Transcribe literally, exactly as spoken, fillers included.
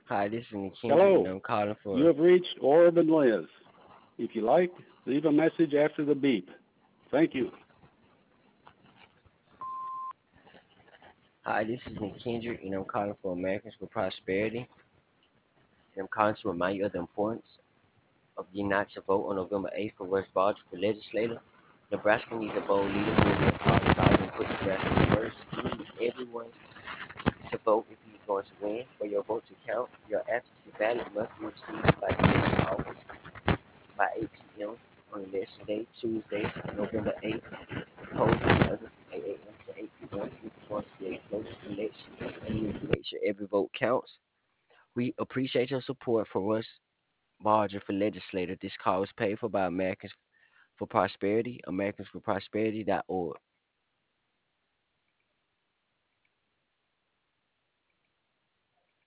Hi, this is Nick Kendrick, and Hello, I'm calling you for. have reached Orb and Liz. If you like, leave a message after the beep. Thank you. Hi, this is Nick Kendrick, and I'm calling for Americans for Prosperity. And I'm calling to remind you of the importance of the United to vote on November eighth for West Baltimore for legislator. Nebraska needs a bold leader who will make hard decisions and put Nebraska first. We need everyone to vote if he's going to win. For your vote to count, your absentee ballot must be received by the election office by eight p m on election day, Tuesday, November eighth. Polls will be open from eight a m to eight p m. This is going to be a close election, and we need to make sure every vote counts. We appreciate your support for Russ Barger for legislator. This call was paid for by Americans for Prosperity, Americans for Prosperity dot org.